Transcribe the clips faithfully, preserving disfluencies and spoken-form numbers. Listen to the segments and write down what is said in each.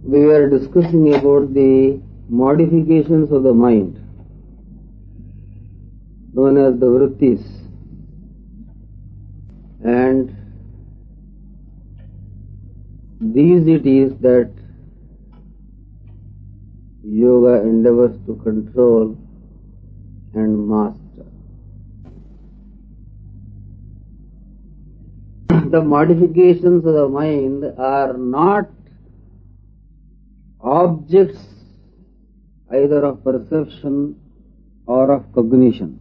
we were discussing about the modifications of the mind, known as the vrittis, and these it is that yoga endeavors to control and master. The modifications of the mind are not objects either of perception or of cognition.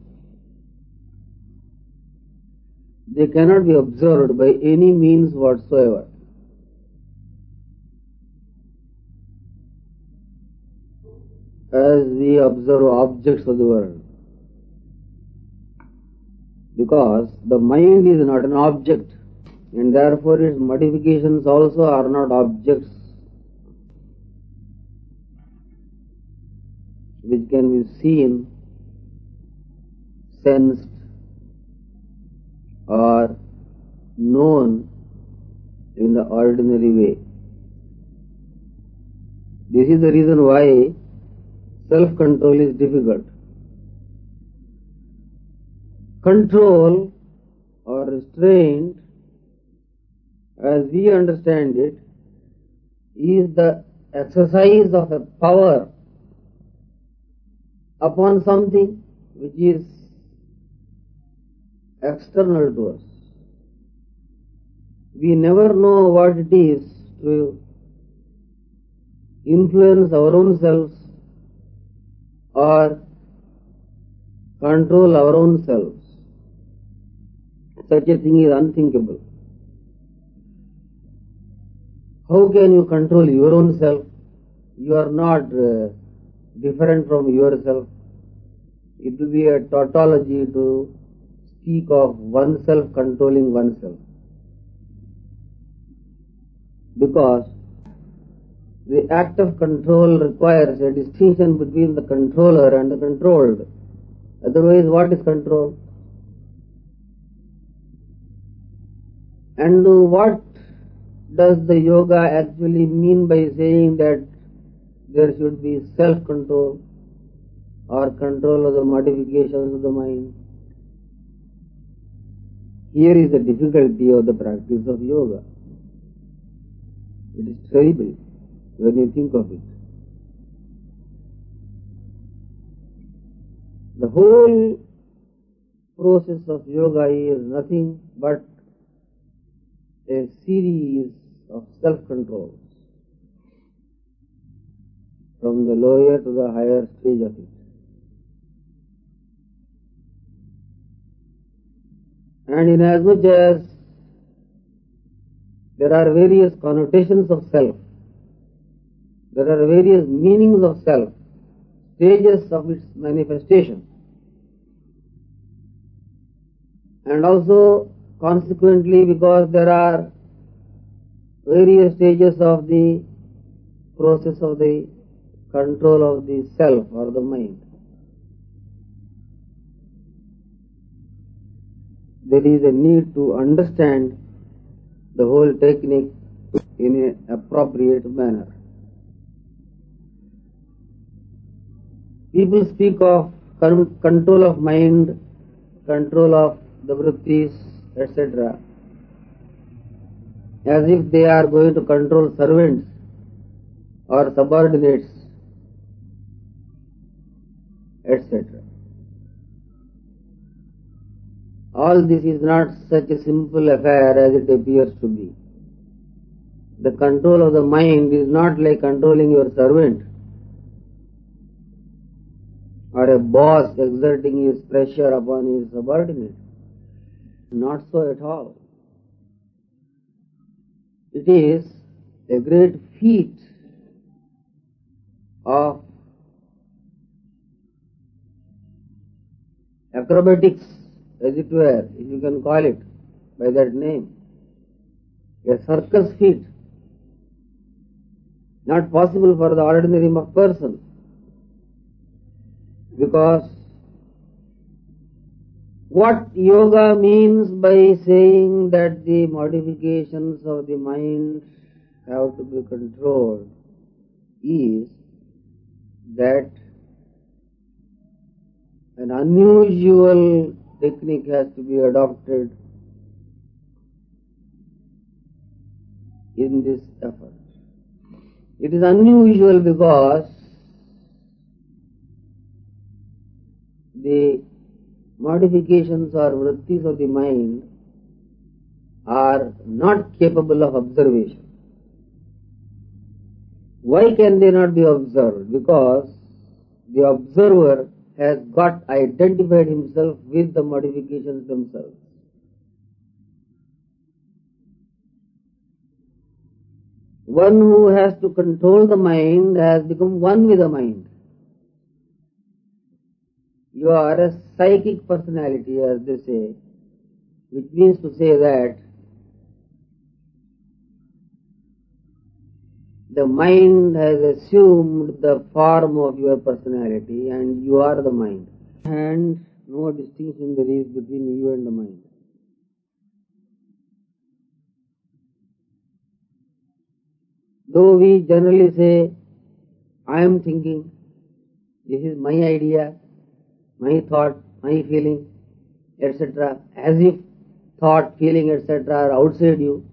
They cannot be observed by any means whatsoever. As we observe objects of the world. Because the mind is not an object, and therefore its modifications also are not objects which can be seen, sensed, or known in the ordinary way. This is the reason why self-control is difficult. Control or restraint, as we understand it, is the exercise of a power upon something which is external to us. We never know what it is to influence our own selves or control our own selves. Such a thing is unthinkable. How can you control your own self? You are not uh, different from yourself. It will be a tautology to speak of oneself controlling oneself. Because the act of control requires a distinction between the controller and the controlled. Otherwise, what is control? And what does the yoga actually mean by saying that there should be self-control or control of the modifications of the mind? Here is the difficulty of the practice of yoga. It is terrible when you think of it. The whole process of yoga is nothing but a series of self-controls from the lower to the higher stage of it. And inasmuch as there are various connotations of self, there are various meanings of self, stages of its manifestation, and also consequently because there are various stages of the process of the control of the self or the mind. There is a need to understand the whole technique in an appropriate manner. People speak of control of mind, control of the vrittis, et cetera, as if they are going to control servants or subordinates, et cetera. All this is not such a simple affair as it appears to be. The control of the mind is not like controlling your servant or a boss exerting his pressure upon his subordinate. Not so at all. It is a great feat of acrobatics, as it were, if you can call it by that name. A circus feat, not possible for the ordinary person, because what yoga means by saying that the modifications of the mind have to be controlled is that an unusual technique has to be adopted in this effort. It is unusual because the modifications or vrittis of the mind are not capable of observation. Why can they not be observed? Because the observer has got identified himself with the modifications themselves. One who has to control the mind has become one with the mind. You are a psychic personality, as they say, which means to say that the mind has assumed the form of your personality and you are the mind. And no distinction there is between you and the mind. Though we generally say, I am thinking, this is my idea, my thought, my feeling, et cetera, as if thought, feeling, et cetera are outside you.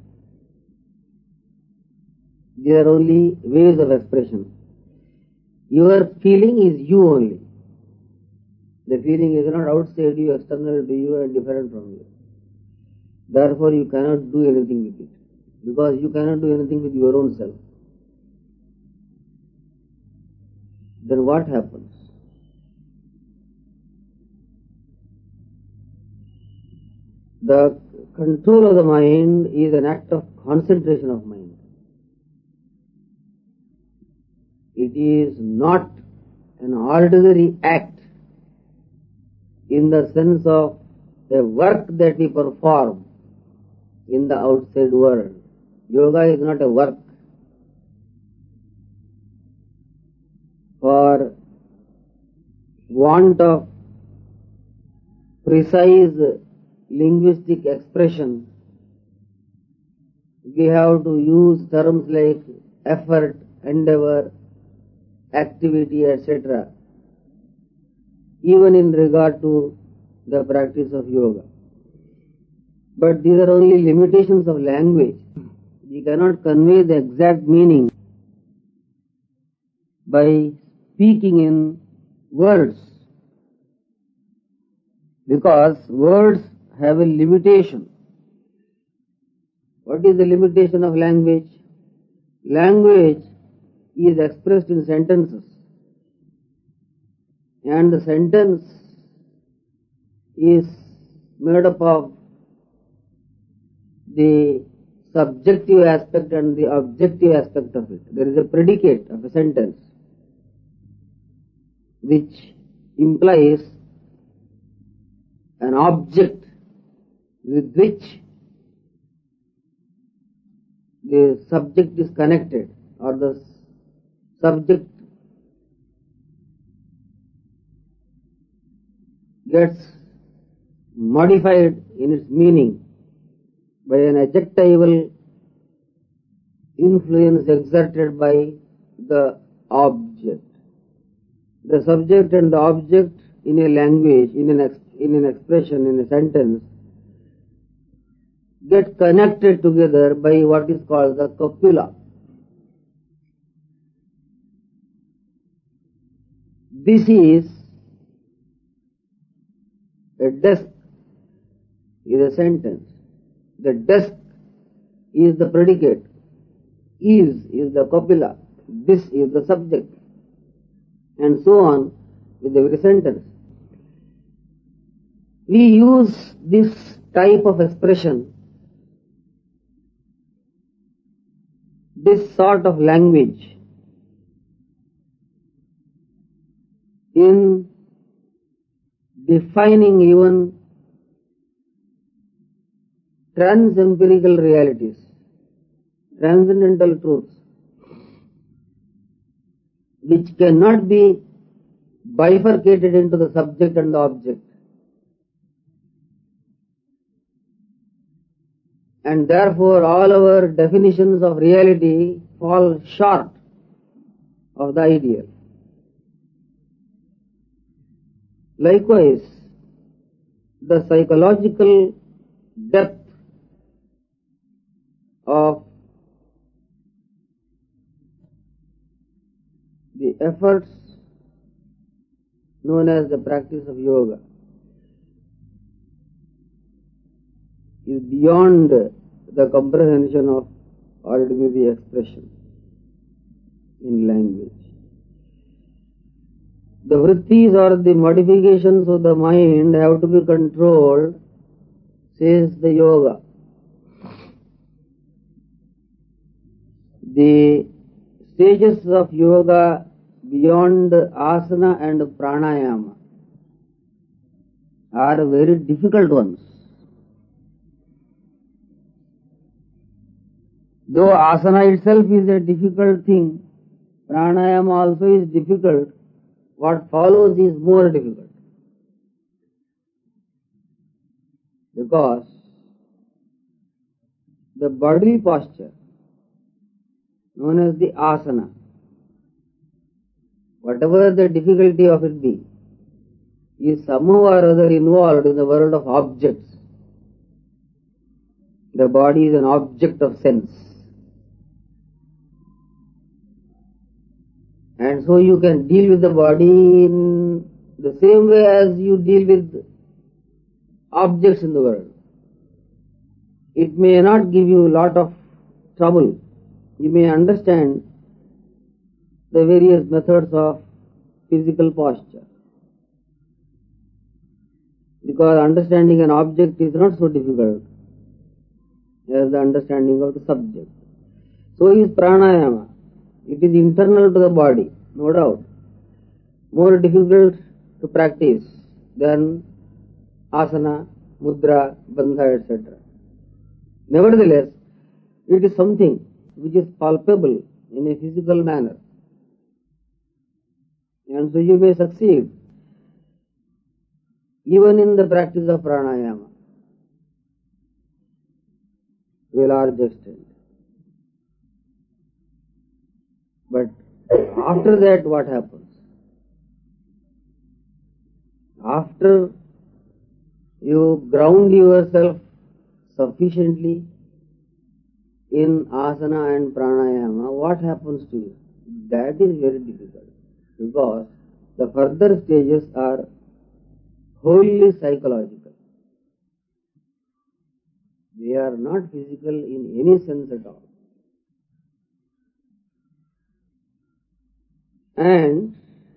These are only ways of expression. Your feeling is you only. The feeling is not outside you, external to you and different from you. Therefore you cannot do anything with it. Because you cannot do anything with your own self. Then what happens? The control of the mind is an act of concentration of mind. It is not an ordinary act in the sense of a work that we perform in the outside world. Yoga is not a work. For want of precise linguistic expression, we have to use terms like effort, endeavor, activity, et cetera, even in regard to the practice of yoga. But these are only limitations of language. We cannot convey the exact meaning by speaking in words, because words have a limitation. What is the limitation of language? Language is expressed in sentences, and the sentence is made up of the subjective aspect and the objective aspect of it. There is a predicate of a sentence which implies an object with which the subject is connected, or the subject gets modified in its meaning by an adjectival influence exerted by the object. The subject and the object in a language, in an, ex- in an expression, in a sentence, get connected together by what is called the copula. This is a desk, is a sentence. The desk is the predicate. Is is the copula. This is the subject. And so on with every sentence. We use this type of expression, this sort of language, in defining even trans-empirical realities, transcendental truths, which cannot be bifurcated into the subject and the object. And therefore all our definitions of reality fall short of the ideal. Likewise, the psychological depth of the efforts known as the practice of yoga is beyond the comprehension of ordinary expression in language. The vrittis or the modifications of the mind have to be controlled, says the yoga. The stages of yoga beyond asana and pranayama are very difficult ones. Though asana itself is a difficult thing, pranayama also is difficult, what follows is more difficult. Because the bodily posture, known as the asana, whatever the difficulty of it be, is somehow or other involved in the world of objects. The body is an object of sense. And so you can deal with the body in the same way as you deal with objects in the world. It may not give you a lot of trouble. You may understand the various methods of physical posture. Because understanding an object is not so difficult as the understanding of the subject. So is pranayama. It is internal to the body, no doubt. More difficult to practice than asana, mudra, bandha, et cetera. Nevertheless, it is something which is palpable in a physical manner. And so you may succeed even in the practice of pranayama to a large extent. But after that, what happens? After you ground yourself sufficiently in asana and pranayama, what happens to you? That is very difficult, because the further stages are wholly psychological. They are not physical in any sense at all. And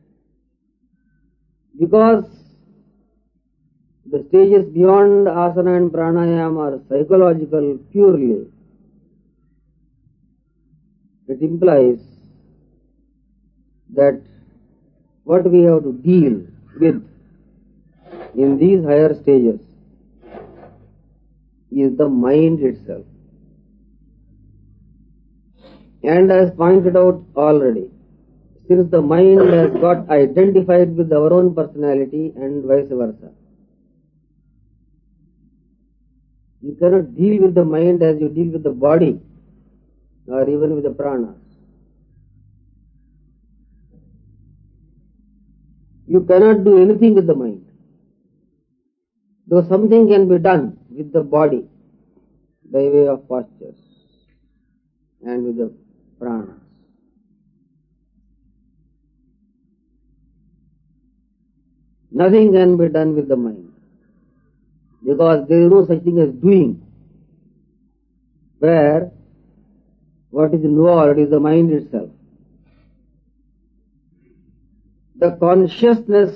because the stages beyond asana and pranayama are psychological purely, it implies that what we have to deal with in these higher stages is the mind itself. And as pointed out already, since the mind has got identified with our own personality and vice versa, you cannot deal with the mind as you deal with the body or even with the pranas. You cannot do anything with the mind, though something can be done with the body by way of postures and with the pranas. Nothing can be done with the mind, because there is no such thing as doing, where what is involved is the mind itself. The consciousness,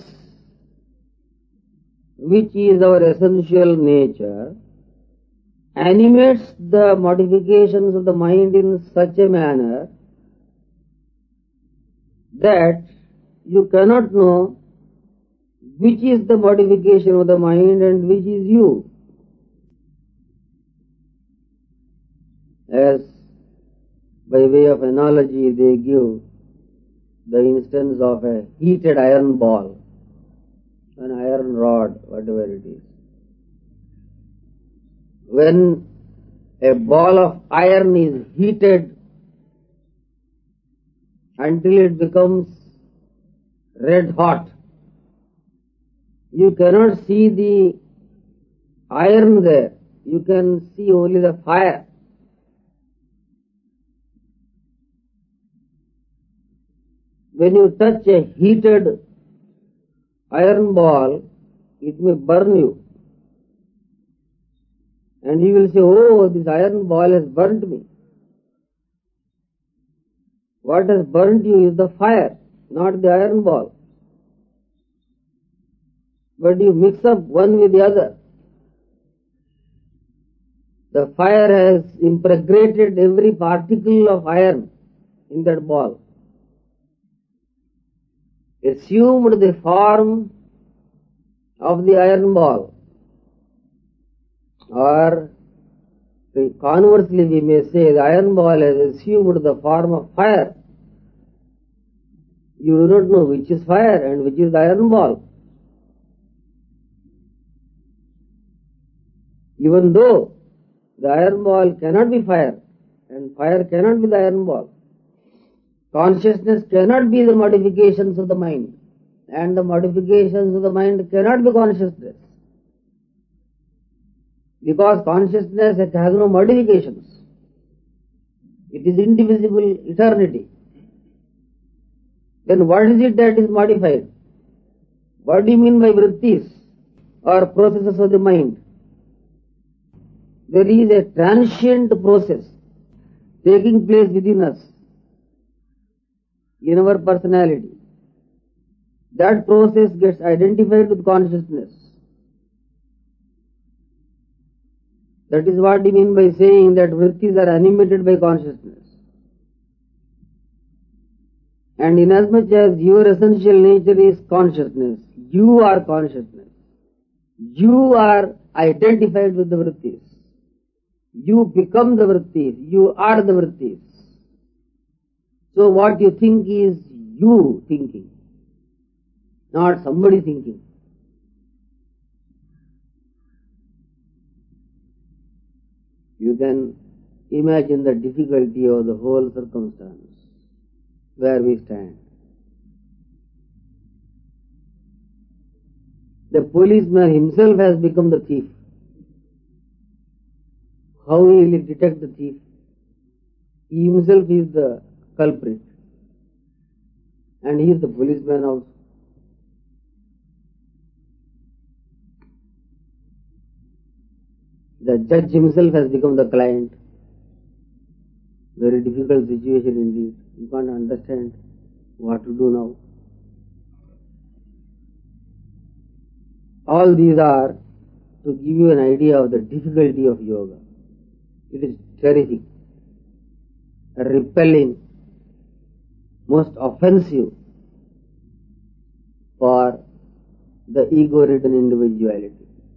which is our essential nature, animates the modifications of the mind in such a manner that you cannot know which is the modification of the mind and which is you. As by way of analogy they give the instance of a heated iron ball, an iron rod, whatever it is. When a ball of iron is heated until it becomes red hot. You cannot see the iron there. You can see only the fire. When you touch a heated iron ball, it may burn you. And you will say, oh, this iron ball has burnt me. What has burnt you is the fire, not the iron ball. But you mix up one with the other. The fire has impregnated every particle of iron in that ball, assumed the form of the iron ball. Or conversely we may say the iron ball has assumed the form of fire. You do not know which is fire and which is the iron ball. Even though the iron ball cannot be fire and fire cannot be the iron ball. Consciousness cannot be the modifications of the mind, and the modifications of the mind cannot be consciousness. Because consciousness it has no modifications. It is indivisible eternity. Then what is it that is modified? What do you mean by vrittis or processes of the mind? There is a transient process taking place within us, in our personality. That process gets identified with consciousness. That is what we mean by saying that vrittis are animated by consciousness. And inasmuch as your essential nature is consciousness, you are consciousness. You are identified with the vrittis. You become the vrittis. You are the vrittis. So what you think is you thinking, not somebody thinking. You can imagine the difficulty of the whole circumstance where we stand. The policeman himself has become the thief. How will he detect the thief? He himself is the culprit. And he is the policeman also. The judge himself has become the client. Very difficult situation indeed. You can't understand what to do now. All these are to give you an idea of the difficulty of yoga. It is terrific, repelling, most offensive for the ego-ridden individuality.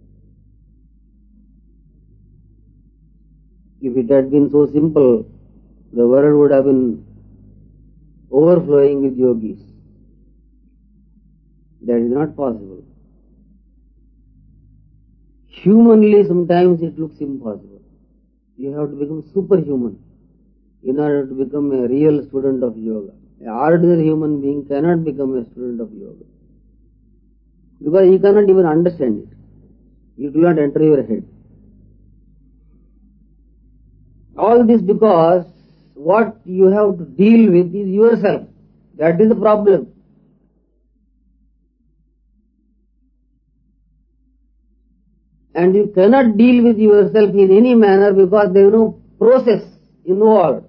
If it had been so simple, the world would have been overflowing with yogis. That is not possible. Humanly, sometimes it looks impossible. You have to become superhuman in order to become a real student of yoga. An ordinary human being cannot become a student of yoga, because he cannot even understand it. It will not enter your head. All this because what you have to deal with is yourself. That is the problem. And you cannot deal with yourself in any manner because there is no process involved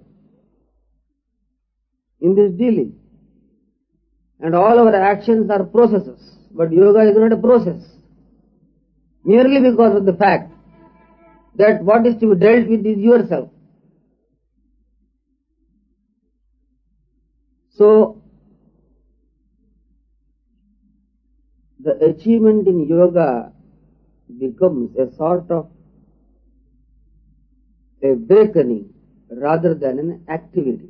in this dealing. And all our actions are processes. But yoga is not a process. Merely because of the fact that what is to be dealt with is yourself. So, the achievement in yoga becomes a sort of a awakening rather than an activity.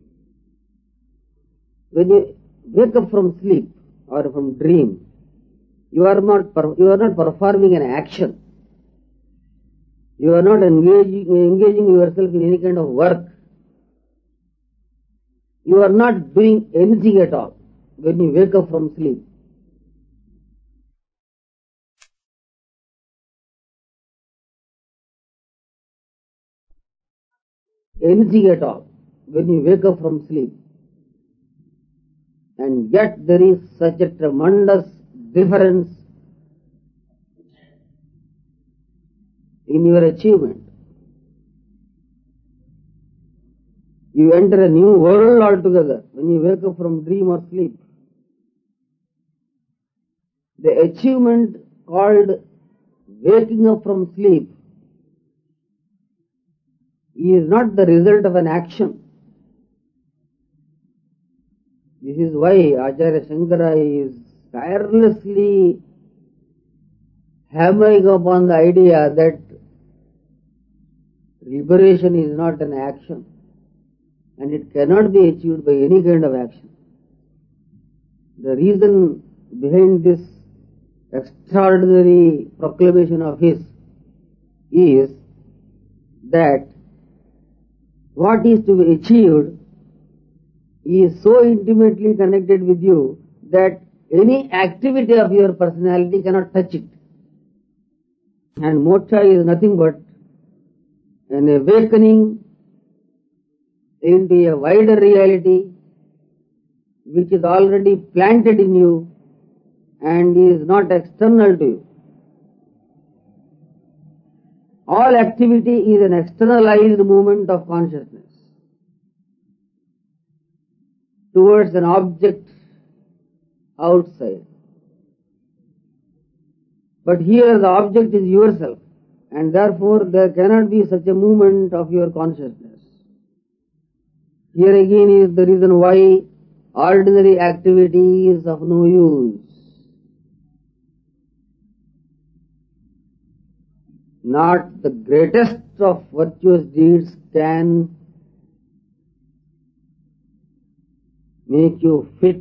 When you wake up from sleep or from dream, you are not you are not performing an action. You are not engaging, engaging yourself in any kind of work. You are not doing anything at all when you wake up from sleep. Anything at all when you wake up from sleep. And yet there is such a tremendous difference in your achievement. You enter a new world altogether when you wake up from dream or sleep. The achievement called waking up from sleep is not the result of an action. This is why Acharya Shankara is tirelessly hammering upon the idea that liberation is not an action and it cannot be achieved by any kind of action. The reason behind this extraordinary proclamation of his is that what is to be achieved is so intimately connected with you that any activity of your personality cannot touch it. And moksha is nothing but an awakening into a wider reality which is already planted in you and is not external to you. All activity is an externalized movement of consciousness towards an object outside. But here the object is yourself, and therefore there cannot be such a movement of your consciousness. Here again is the reason why ordinary activity is of no use. Not the greatest of virtuous deeds can make you fit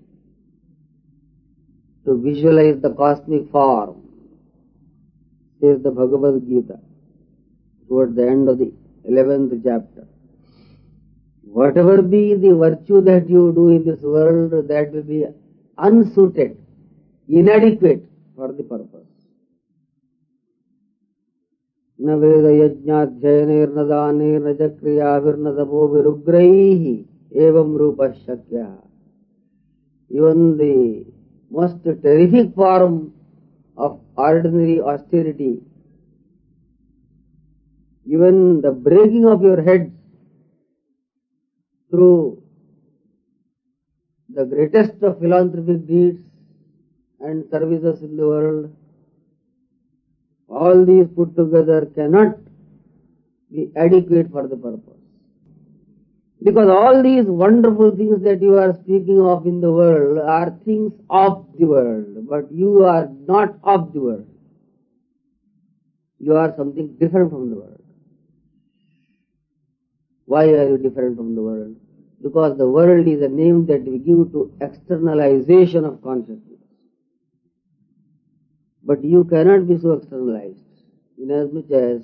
to visualize the cosmic form, says the Bhagavad Gita towards the end of the eleventh chapter. Whatever be the virtue that you do in this world, that will be unsuited, inadequate for the purpose. न वेद यज्ञाध्ययनेर्न दानेर्न च क्रियाभिर्न तपोभिरुग्रैः एवं रूपः शक्यः. Even the most terrific form of ordinary austerity, even the breaking of your head through the greatest of philanthropic deeds and services in the world, all these put together cannot be adequate for the purpose. Because all these wonderful things that you are speaking of in the world are things of the world, but you are not of the world. You are something different from the world. Why are you different from the world? Because the world is a name that we give to externalization of consciousness. But you cannot be so externalized, inasmuch as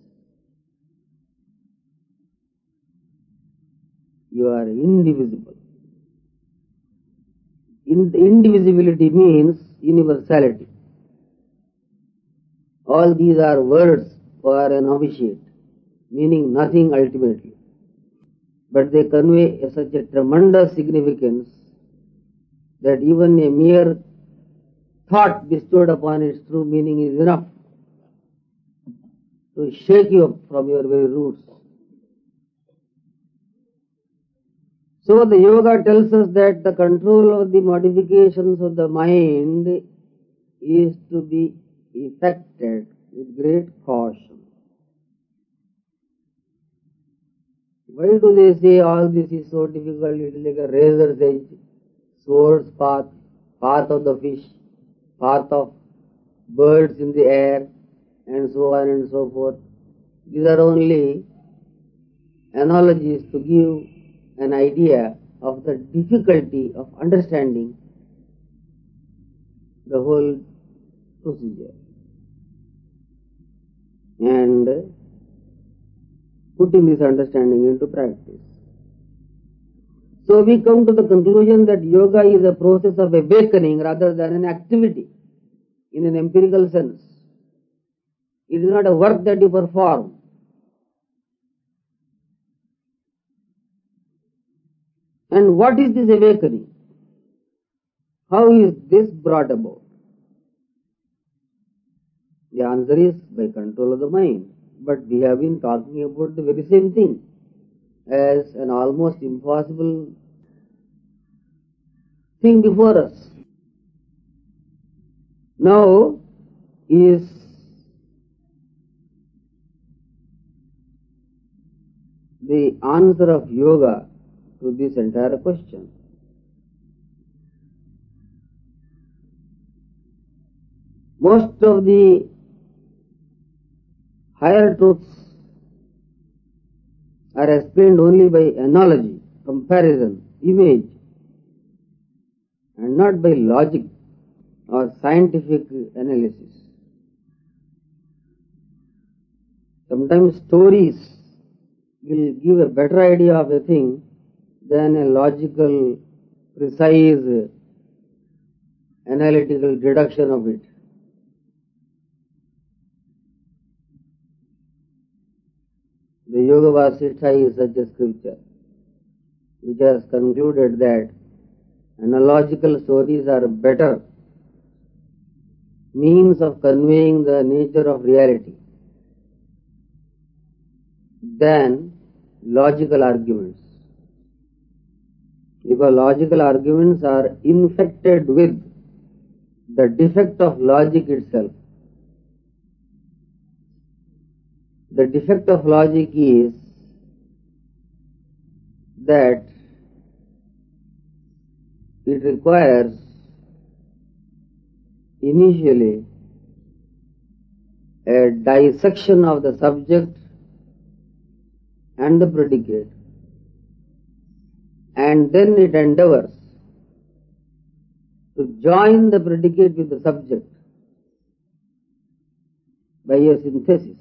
you are indivisible. In, indivisibility means universality. All these are words for an novitiate, meaning nothing ultimately. But they convey such a tremendous significance that even a mere thought bestowed upon its true meaning is enough to shake you up from your very roots. So the yoga tells us that the control of the modifications of the mind is to be effected with great caution. Why do they say all this is so difficult? It is like a razor's edge, sword's path, path of the fish, path of birds in the air, and so on and so forth. These are only analogies to give an idea of the difficulty of understanding the whole procedure and putting this understanding into practice. So we come to the conclusion that yoga is a process of awakening rather than an activity in an empirical sense. It is not a work that you perform. And what is this awakening? How is this brought about? The answer is by control of the mind. But we have been talking about the very same thing as an almost impossible thing before us. Now is the answer of yoga to this entire question. Most of the higher truths are explained only by analogy, comparison, image, and not by logic or scientific analysis. Sometimes stories will give a better idea of a thing than a logical, precise, analytical deduction of it. The Yoga Vasishtha is such a scripture which has concluded that analogical stories are better means of conveying the nature of reality than logical arguments. Because logical arguments are infected with the defect of logic itself. The defect of logic is that it requires initially a dissection of the subject and the predicate, and then it endeavors to join the predicate with the subject by a synthesis.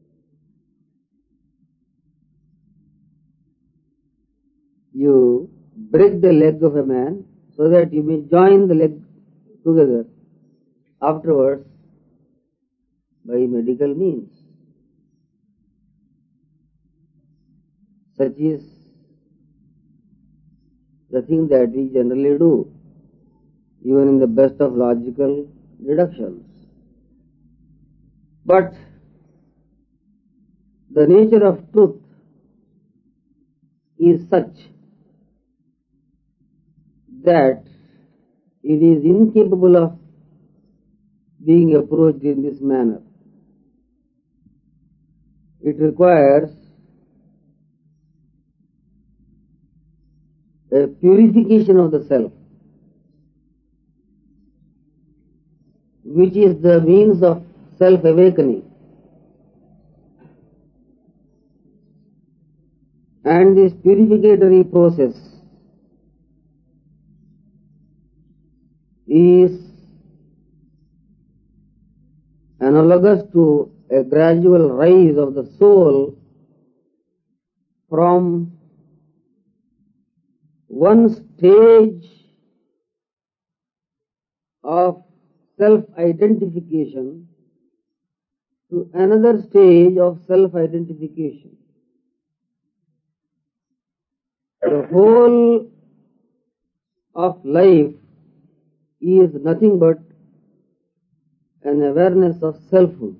You break the leg of a man so that you may join the leg together afterwards by medical means. Such is the thing that we generally do, even in the best of logical deductions. But the nature of truth is such that it is incapable of being approached in this manner. It requires a purification of the self, which is the means of self-awakening. And this purificatory process is analogous to a gradual rise of the soul from one stage of self-identification to another stage of self-identification. The whole of life is nothing but an awareness of selfhood.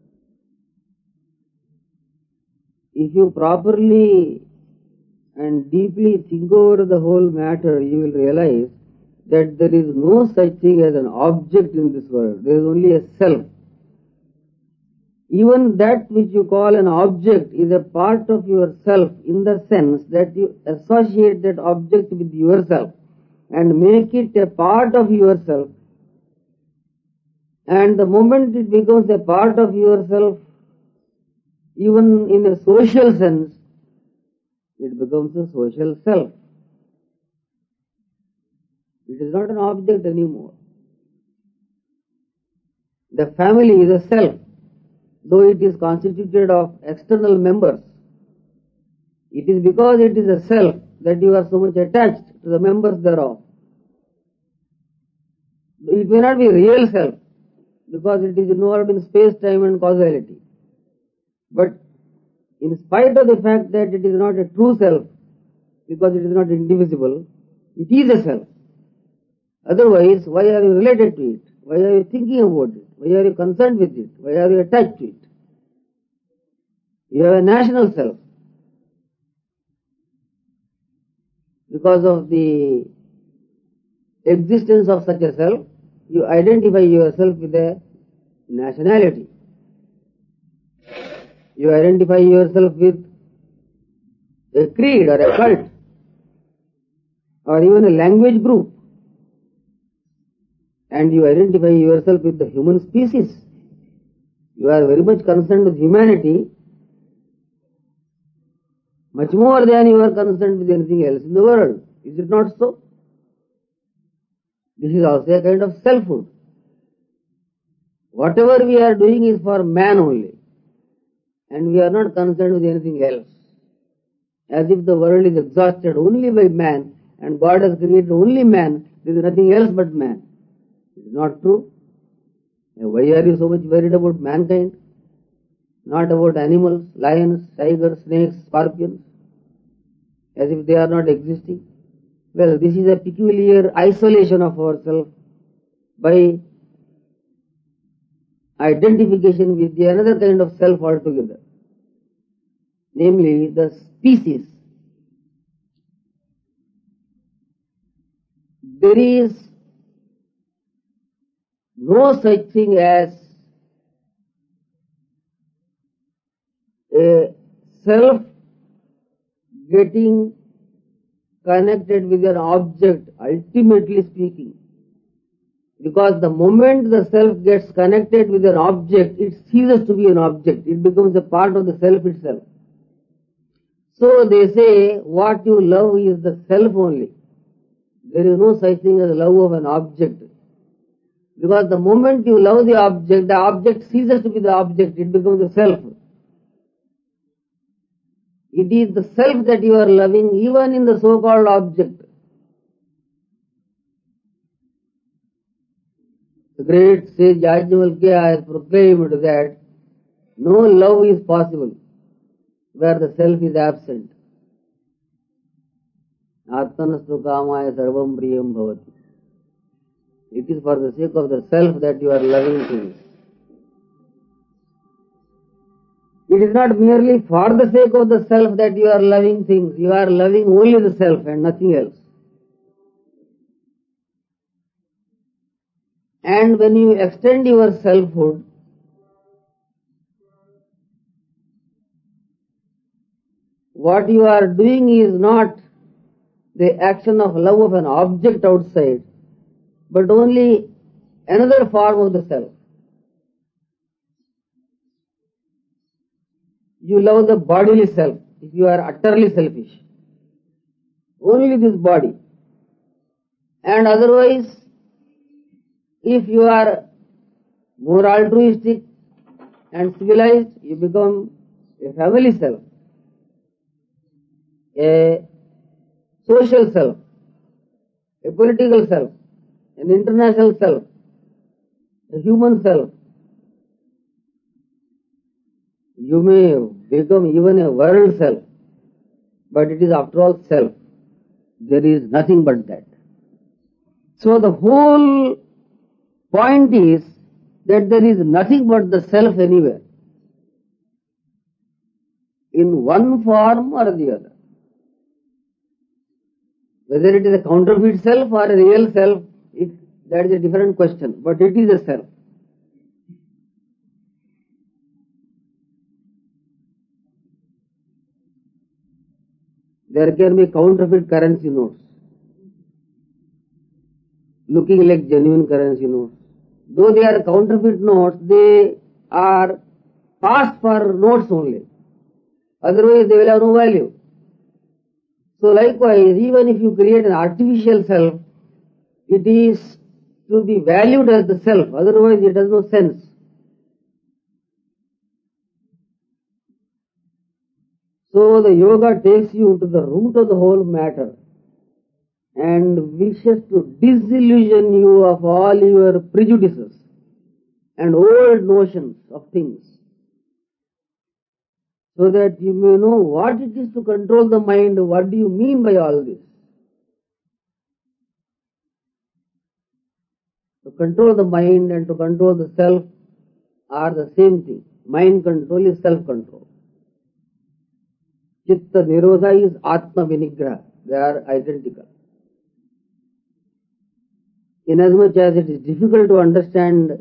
If you properly and deeply think over the whole matter, you will realize that there is no such thing as an object in this world. There is only a self. Even that which you call an object is a part of yourself in the sense that you associate that object with yourself and make it a part of yourself. And the moment it becomes a part of yourself, even in a social sense, it becomes a social self. It is not an object anymore. The family is a self, though it is constituted of external members. It is because it is a self that you are so much attached to the members thereof. It may not be real self, because it is involved in space, time and causality. But in spite of the fact that it is not a true self, because it is not indivisible, it is a self. Otherwise, why are you related to it? Why are you thinking about it? Why are you concerned with it? Why are you attached to it? You have a national self. Because of the existence of such a self, you identify yourself with a nationality. You identify yourself with a creed or a cult or even a language group. And you identify yourself with the human species. You are very much concerned with humanity, much more than you are concerned with anything else in the world. Is it not so? This is also a kind of selfhood. Whatever we are doing is for man only, and we are not concerned with anything else. As if the world is exhausted only by man, and God has created only man, there is nothing else but man. It is not true. And why are you so much worried about mankind? Not about animals, lions, tigers, snakes, scorpions, as if they are not existing. Well, this is a peculiar isolation of ourselves by identification with the another kind of self altogether, namely the species. There is no such thing as a self getting connected with an object, ultimately speaking. Because the moment the self gets connected with an object, it ceases to be an object. It becomes a part of the self itself. So they say what you love is the self only. There is no such thing as love of an object. Because the moment you love the object, the object ceases to be the object. It becomes the self. It is the self that you are loving even in the so-called object. The great sage Yajnavalkya has proclaimed that no love is possible where the self is absent. Atmanastu kamaya sarvam priyam bhavati. It is for the sake of the self that you are loving things. It is not merely for the sake of the self that you are loving things. You are loving only the self and nothing else. And when you extend your selfhood, what you are doing is not the action of love of an object outside, but only another form of the self. You love the bodily self if you are utterly selfish. Only this body. And otherwise, if you are more altruistic and civilized, you become a family self, a social self, a political self, an international self, a human self. You may become even a world self, but it is after all self. There is nothing but that. So the whole point is that there is nothing but the self anywhere, in one form or the other. Whether it is a counterfeit self or a real self, it, that is a different question, but it is a self. There can be counterfeit currency notes, looking like genuine currency notes. Though they are counterfeit notes, they are passed for notes only. Otherwise they will have no value. So likewise, even if you create an artificial self, it is to be valued as the self, otherwise it has no sense. So the yoga takes you to the root of the whole matter and wishes to disillusion you of all your prejudices and old notions of things, so that you may know what it is to control the mind. What do you mean by all this? To control the mind and to control the self are the same thing. Mind control is self-control. Chitta Nirodha is Atma Vinigraha. They are identical. Inasmuch as it is difficult to understand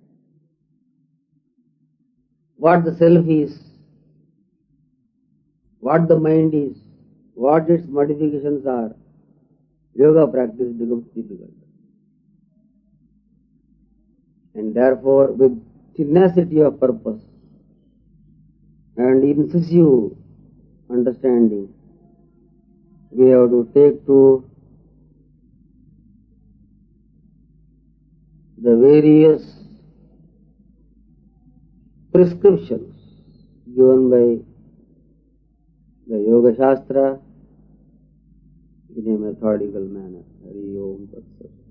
what the self is, what the mind is, what its modifications are, yoga practice becomes difficult. And therefore, with tenacity of purpose and incisive understanding, we have to take to the various prescriptions given by the Yoga Shastra in a methodical manner. Hari Om Tat Sat.